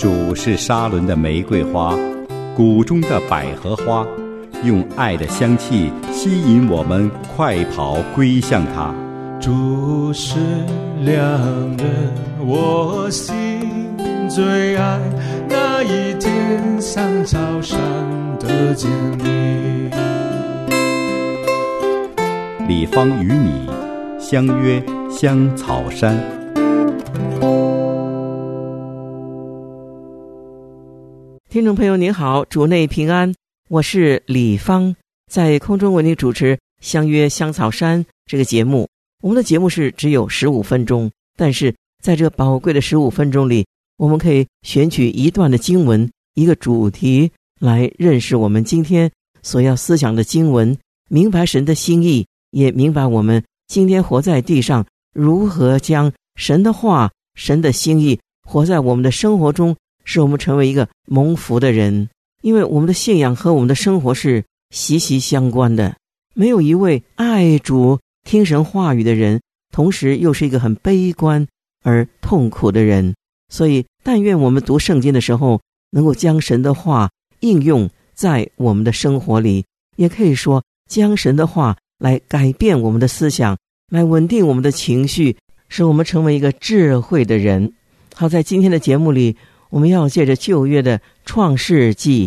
主是沙伦的玫瑰花，谷中的百合花，用爱的香气吸引我们快跑归向他。 主是良人，我心最爱，那一天像草上的坚立。 李芳与你相约香草山。 听众朋友您好，主内平安，我是李芳，在空中为您主持相约香草山这个节目。我们的节目是只有15分钟，但是在这宝贵的15分钟里，我们可以选取一段的经文，一个主题来认识我们今天所要思想的经文，明白神的心意，也明白我们今天活在地上如何将神的话、神的心意活在我们的生活中，使我们成为一个蒙福的人。因为我们的信仰和我们的生活是息息相关的，没有一位爱主听神话语的人，同时又是一个很悲观而痛苦的人。所以但愿我们读圣经的时候能够将神的话应用在我们的生活里，也可以说将神的话来改变我们的思想，来稳定我们的情绪，使我们成为一个智慧的人。好，在今天的节目里，我们要借着旧约的创世纪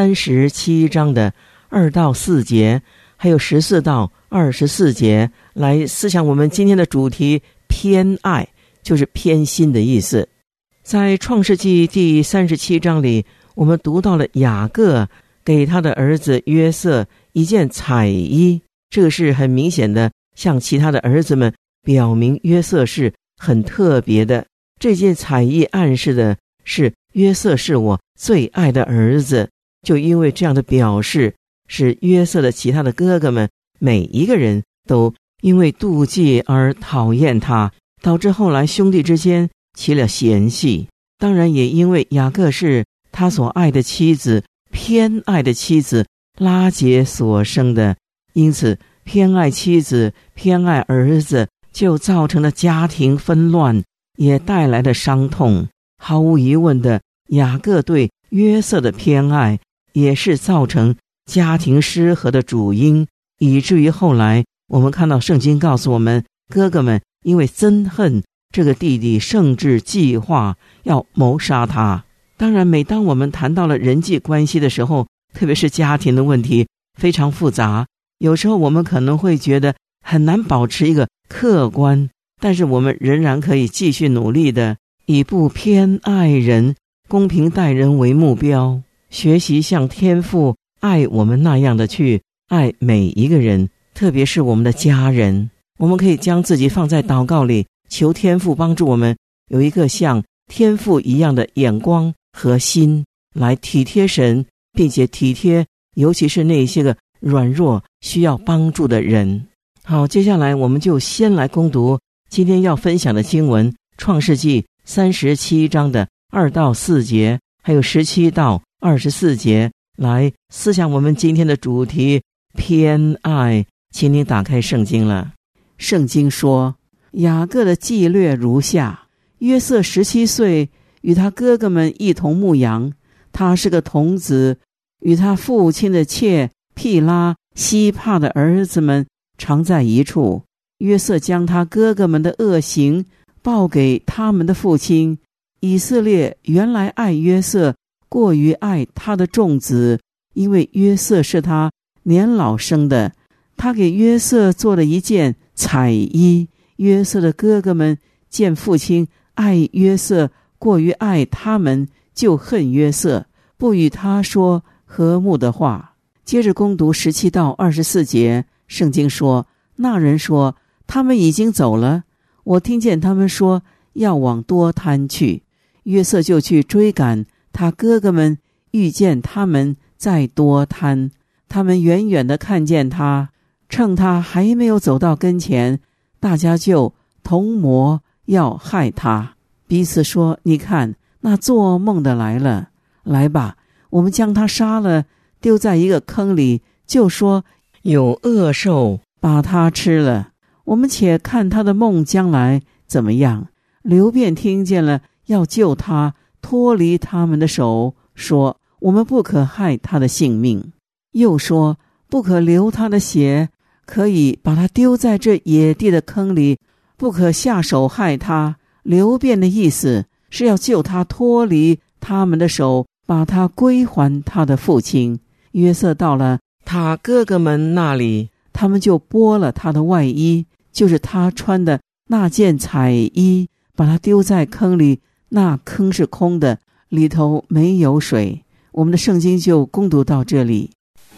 37章的2到4节，还有14到24节来思想我们今天的主题，偏爱，就是偏心的意思。在创世纪第37章里，我们读到了雅各给他的儿子约瑟一件彩衣，这个是很明显的向其他的儿子们表明约瑟是很特别的。这件彩衣暗示的是约瑟是我最爱的儿子，就因为这样的表示，使约瑟的其他的哥哥们每一个人都因为妒忌而讨厌他，导致后来兄弟之间起了嫌隙。当然也因为雅各是他所爱的妻子，偏爱的妻子拉结所生的，因此偏爱妻子、偏爱儿子，就造成了家庭纷乱，也带来了伤痛。毫无疑问的，雅各对约瑟的偏爱也是造成家庭失和的主因，以至于后来我们看到圣经告诉我们，哥哥们因为憎恨这个弟弟，甚至计划要谋杀他。当然每当我们谈到了人际关系的时候，特别是家庭的问题非常复杂，有时候我们可能会觉得很难保持一个客观，但是我们仍然可以继续努力的以不偏爱人、公平待人为目标，学习像天父爱我们那样的去爱每一个人，特别是我们的家人。我们可以将自己放在祷告里，求天父帮助我们有一个像天父一样的眼光和心，来体贴神，并且体贴尤其是那些个软弱需要帮助的人。好，接下来我们就先来攻读今天要分享的经文，创世纪37章的2到4节，还有17到24节，来思想我们今天的主题，偏爱。请您打开圣经了。圣经说，雅各的记略如下：约瑟17岁，与他哥哥们一同牧羊，他是个童子，与他父亲的妾毗拉、西帕的儿子们常在一处。约瑟将他哥哥们的恶行报给他们的父亲。以色列原来爱约瑟过于爱他的众子，因为约瑟是他年老生的。他给约瑟做了一件彩衣。约瑟的哥哥们见父亲爱约瑟过于爱他们，就恨约瑟，不与他说和睦的话。接着攻读17到24节，圣经说，那人说，他们已经走了，我听见他们说要往多滩去。约瑟就去追赶他哥哥们，遇见他们在多滩，他们远远地看见他，趁他还没有走到跟前，大家就同谋要害他，彼此说，你看那做梦的来了，来吧，我们将他杀了，丢在一个坑里，就说有恶兽把他吃了，我们且看他的梦将来怎么样。刘辩听见了，要救他， 脱离他们的手，说我们不可害他的性命，又说不可流他的血，可以把他丢在这野地的坑里，不可下手害他。流便的意思是要救他脱离他们的手，把他归还他的父亲。约瑟到了他哥哥们那里，他们就剥了他的外衣，就是他穿的那件彩衣，把他丢在坑里，那坑是空的，里头没有水。我们的圣经就攻读到这里。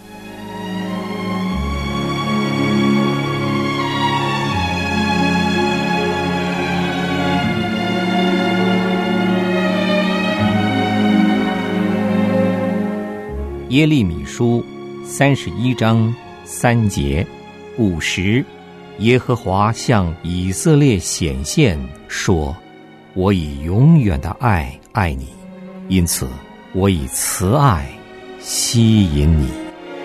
耶利米书31章3节50，耶和华向以色列显现说，我以永远的爱爱你，因此我以慈爱吸引你。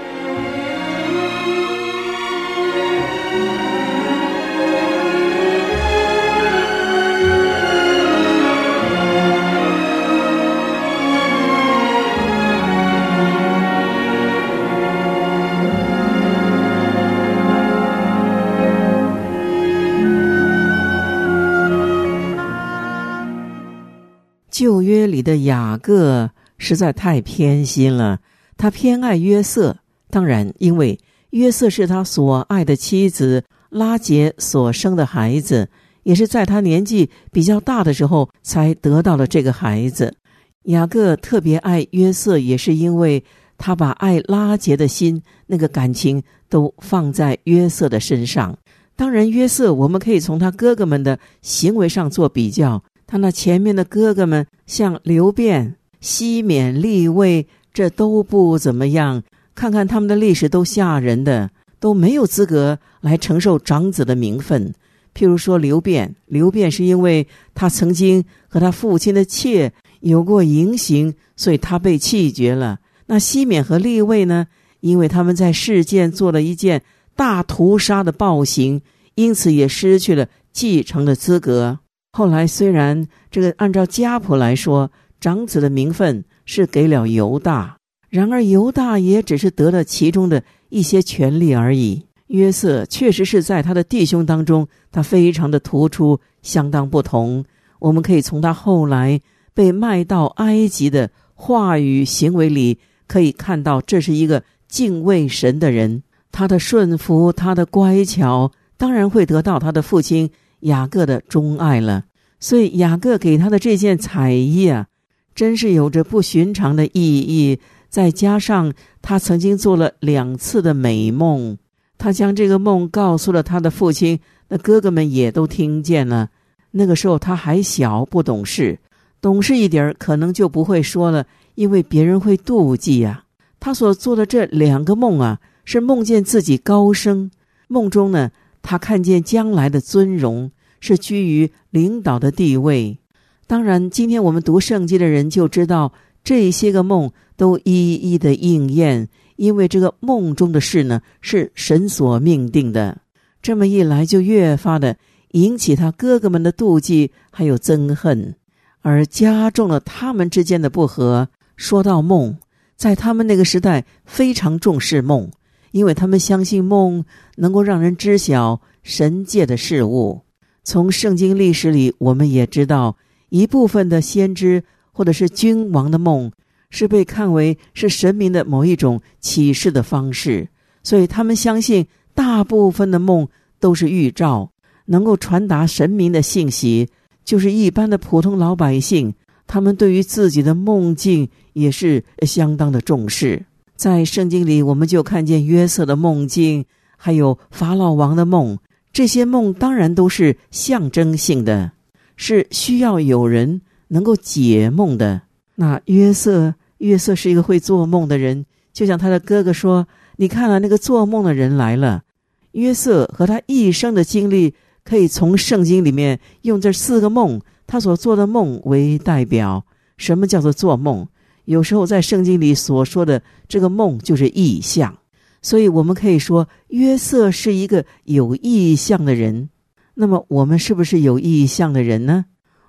旧约里的雅各实在太偏心了，他偏爱约瑟，当然因为约瑟是他所爱的妻子拉结所生的孩子，也是在他年纪比较大的时候才得到了这个孩子。雅各特别爱约瑟，也是因为他把爱拉结的心，那个感情都放在约瑟的身上。当然约瑟我们可以从他哥哥们的行为上做比较，他那前面的哥哥们像流便、西缅、利未，这都不怎么样，看看他们的历史都吓人的，都没有资格来承受长子的名分。譬如说流便是因为他曾经和他父亲的妾有过淫行，所以他被弃绝了。那西缅和利未呢，因为他们在事件做了一件大屠杀的暴行，因此也失去了继承的资格。后来虽然这个按照家谱来说，长子的名分是给了犹大，然而犹大也只是得了其中的一些权利而已。约瑟确实是在他的弟兄当中，他非常的突出，相当不同。我们可以从他后来被卖到埃及的话语行为里可以看到，这是一个敬畏神的人。他的顺服，他的乖巧，当然会得到他的父亲雅各的钟爱了。所以雅各给他的这件彩衣啊，真是有着不寻常的意义。再加上他曾经做了2次的美梦，他将这个梦告诉了他的父亲，那哥哥们也都听见了。那个时候他还小，不懂事，懂事一点可能就不会说了，因为别人会妒忌啊。他所做的这2个梦啊，是梦见自己高升，梦中呢，他看见将来的尊荣，是居于领导的地位。当然今天我们读圣经的人就知道，这些个梦都一一的应验，因为这个梦中的事呢，是神所命定的。这么一来就越发的引起他哥哥们的妒忌还有憎恨，而加重了他们之间的不和。说到梦，在他们那个时代非常重视梦，因为他们相信梦能够让人知晓神界的事物。从圣经历史里我们也知道，一部分的先知或者是君王的梦是被看为是神明的某一种启示的方式，所以他们相信大部分的梦都是预兆，能够传达神明的信息。就是一般的普通老百姓，他们对于自己的梦境也是相当的重视。在圣经里我们就看见约瑟的梦境，还有法老王的梦，这些梦当然都是象征性的，是需要有人能够解梦的。那约瑟是一个会做梦的人，就像他的哥哥说，你看了那个做梦的人来了。约瑟和他一生的经历可以从圣经里面用这4个梦，他所做的梦为代表。什么叫做做梦？有时候在圣经里所说的这个梦就是意象，所以我们可以说约瑟是一个有意象的人。那么我们是不是有意象的人呢？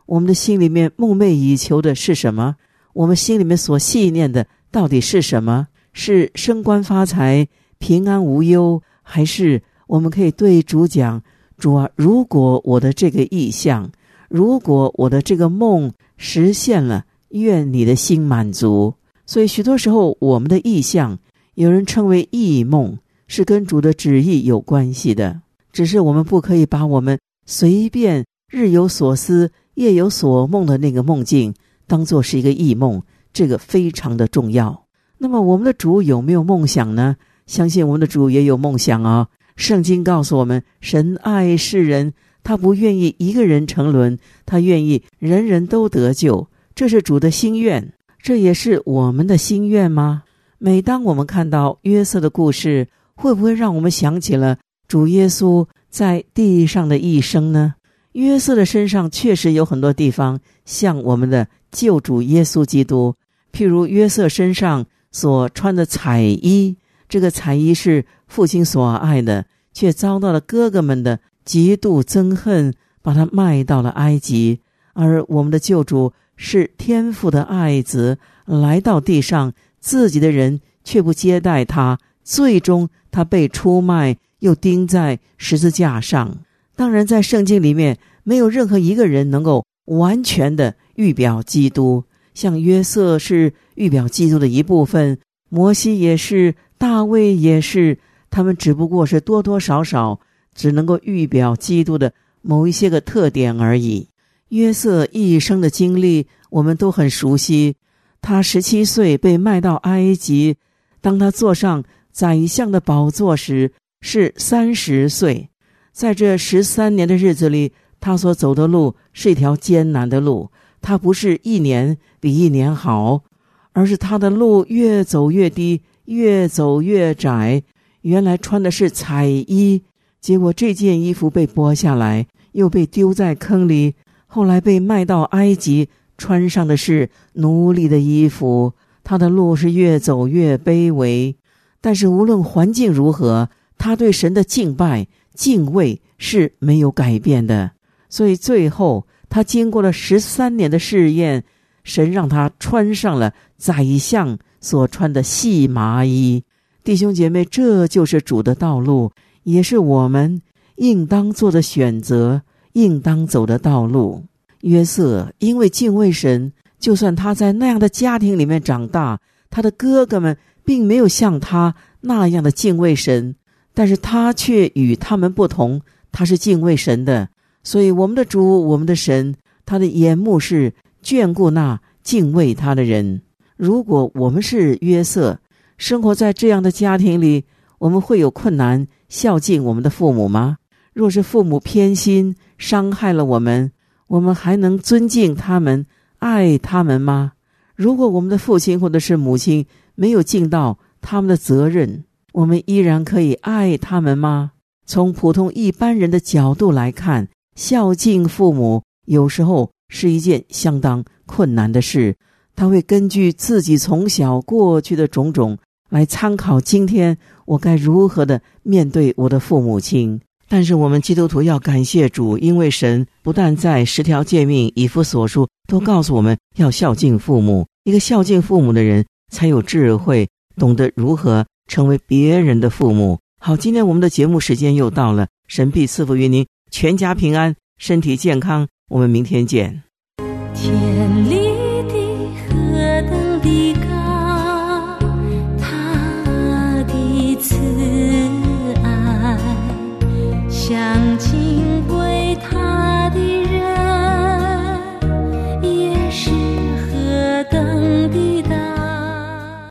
我们的心里面梦寐以求的是什么？我们心里面所系念的到底是什么？是升官发财、平安无忧，还是我们可以对主讲，主啊，如果我的这个意向，如果我的这个梦实现了，愿你的心满足。所以许多时候我们的意向，有人称为异梦，是跟主的旨意有关系的。只是我们不可以把我们随便日有所思夜有所梦的那个梦境当作是一个异梦，这个非常的重要。那么我们的主有没有梦想呢？相信我们的主也有梦想啊。圣经告诉我们，神爱世人，他不愿意一个人沉沦，他愿意人人都得救，这是主的心愿。这也是我们的心愿吗？每当我们看到约瑟的故事，会不会让我们想起了主耶稣在地上的一生呢？约瑟的身上确实有很多地方像我们的救主耶稣基督，譬如约瑟身上所穿的彩衣，这个彩衣是父亲所爱的，却遭到了哥哥们的极度憎恨，把他卖到了埃及。而我们的救主是天父的爱子，来到地上，自己的人却不接待他，最终他被出卖，又钉在十字架上。当然在圣经里面没有任何一个人能够完全的预表基督，像约瑟是预表基督的一部分，摩西也是，大卫也是，他们只不过是多多少少只能够预表基督的某一些个特点而已。约瑟一生的经历我们都很熟悉，他17岁被卖到埃及，当他坐上宰相的宝座时是30岁。在这13年的日子里，他所走的路是一条艰难的路，他不是一年比一年好，而是他的路越走越低，越走越窄。原来穿的是彩衣，结果这件衣服被剥下来，又被丢在坑里，后来被卖到埃及，穿上的是奴隶的衣服。他的路是越走越卑微，但是无论环境如何，他对神的敬拜敬畏是没有改变的。所以最后他经过了13年的试验，神让他穿上了宰相所穿的细麻衣。弟兄姐妹，这就是主的道路，也是我们应当做的选择，应当走的道路。约瑟因为敬畏神，就算他在那样的家庭里面长大，他的哥哥们并没有像他那样的敬畏神，但是他却与他们不同，他是敬畏神的。所以我们的主，我们的神，他的眼目是眷顾那敬畏他的人。如果我们是约瑟，生活在这样的家庭里，我们会有困难孝敬我们的父母吗？若是父母偏心，伤害了我们，我们还能尊敬他们，爱他们吗？如果我们的父亲或者是母亲没有尽到他们的责任，我们依然可以爱他们吗？从普通一般人的角度来看，孝敬父母有时候是一件相当困难的事。他会根据自己从小过去的种种来参考今天我该如何的面对我的父母亲。但是我们基督徒要感谢主，因为神不但在10条诫命以弗所书都告诉我们要孝敬父母，一个孝敬父母的人才有智慧，懂得如何成为别人的父母。好，今天我们的节目时间又到了，神必赐福于您，全家平安，身体健康，我们明天见。 天里的何等的